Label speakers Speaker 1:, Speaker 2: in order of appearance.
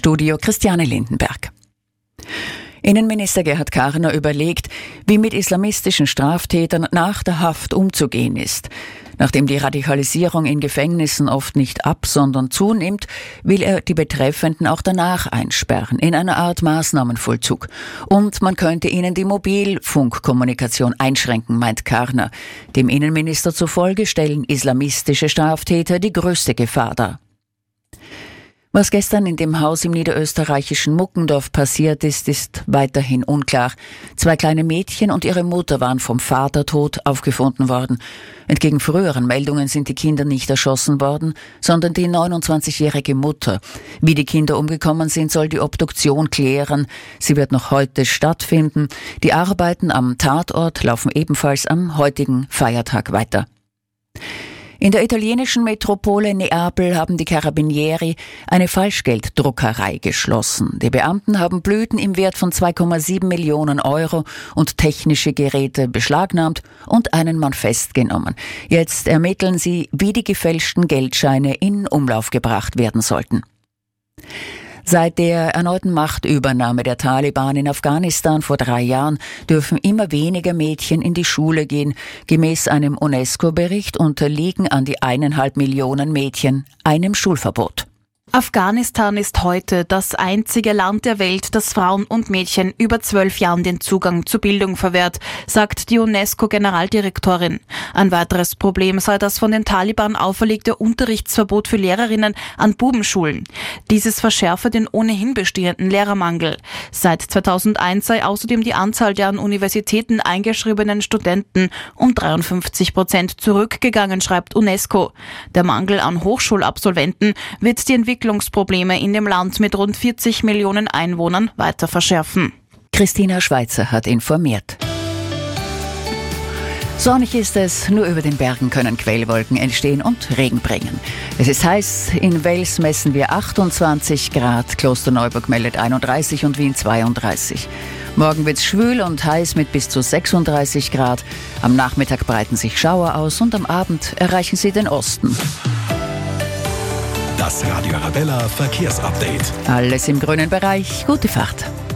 Speaker 1: Studio Christiane Lindenberg. Innenminister Gerhard Karner überlegt, wie mit islamistischen Straftätern nach der Haft umzugehen ist. Nachdem die Radikalisierung in Gefängnissen oft nicht ab, sondern zunimmt, will er die Betreffenden auch danach einsperren, in einer Art Maßnahmenvollzug. Und man könnte ihnen die Mobilfunkkommunikation einschränken, meint Karner. Dem Innenminister zufolge stellen islamistische Straftäter die größte Gefahr dar. Was gestern in dem Haus im niederösterreichischen Muckendorf passiert ist weiterhin unklar. 2 kleine Mädchen und ihre Mutter waren vom Vater tot aufgefunden worden. Entgegen früheren Meldungen sind die Kinder nicht erschossen worden, sondern die 29-jährige Mutter. Wie die Kinder umgekommen sind, soll die Obduktion klären. Sie wird noch heute stattfinden. Die Arbeiten am Tatort laufen ebenfalls am heutigen Feiertag weiter. In der italienischen Metropole Neapel haben die Carabinieri eine Falschgelddruckerei geschlossen. Die Beamten haben Blüten im Wert von 2,7 Millionen Euro und technische Geräte beschlagnahmt und einen Mann festgenommen. Jetzt ermitteln sie, wie die gefälschten Geldscheine in Umlauf gebracht werden sollten. Seit der erneuten Machtübernahme der Taliban in Afghanistan vor 3 Jahren dürfen immer weniger Mädchen in die Schule gehen. Gemäß einem UNESCO-Bericht unterliegen an die 1,5 Millionen Mädchen einem Schulverbot.
Speaker 2: Afghanistan ist heute das einzige Land der Welt, das Frauen und Mädchen über 12 Jahren den Zugang zur Bildung verwehrt, sagt die UNESCO-Generaldirektorin. Ein weiteres Problem sei das von den Taliban auferlegte Unterrichtsverbot für Lehrerinnen an Bubenschulen. Dieses verschärfe den ohnehin bestehenden Lehrermangel. Seit 2001 sei außerdem die Anzahl der an Universitäten eingeschriebenen Studenten um 53% zurückgegangen, schreibt UNESCO. Der Mangel an Hochschulabsolventen wird die Entwicklungsprobleme in dem Land mit rund 40 Millionen Einwohnern weiter verschärfen.
Speaker 1: Christina Schweizer hat informiert. Sonnig ist es, nur über den Bergen können Quellwolken entstehen und Regen bringen. Es ist heiß, in Wels messen wir 28 Grad, Klosterneuburg meldet 31 und Wien 32. Morgen wird's schwül und heiß mit bis zu 36 Grad. Am Nachmittag breiten sich Schauer aus und am Abend erreichen sie den Osten.
Speaker 3: Das Radio Arabella Verkehrsupdate.
Speaker 1: Alles im grünen Bereich. Gute Fahrt.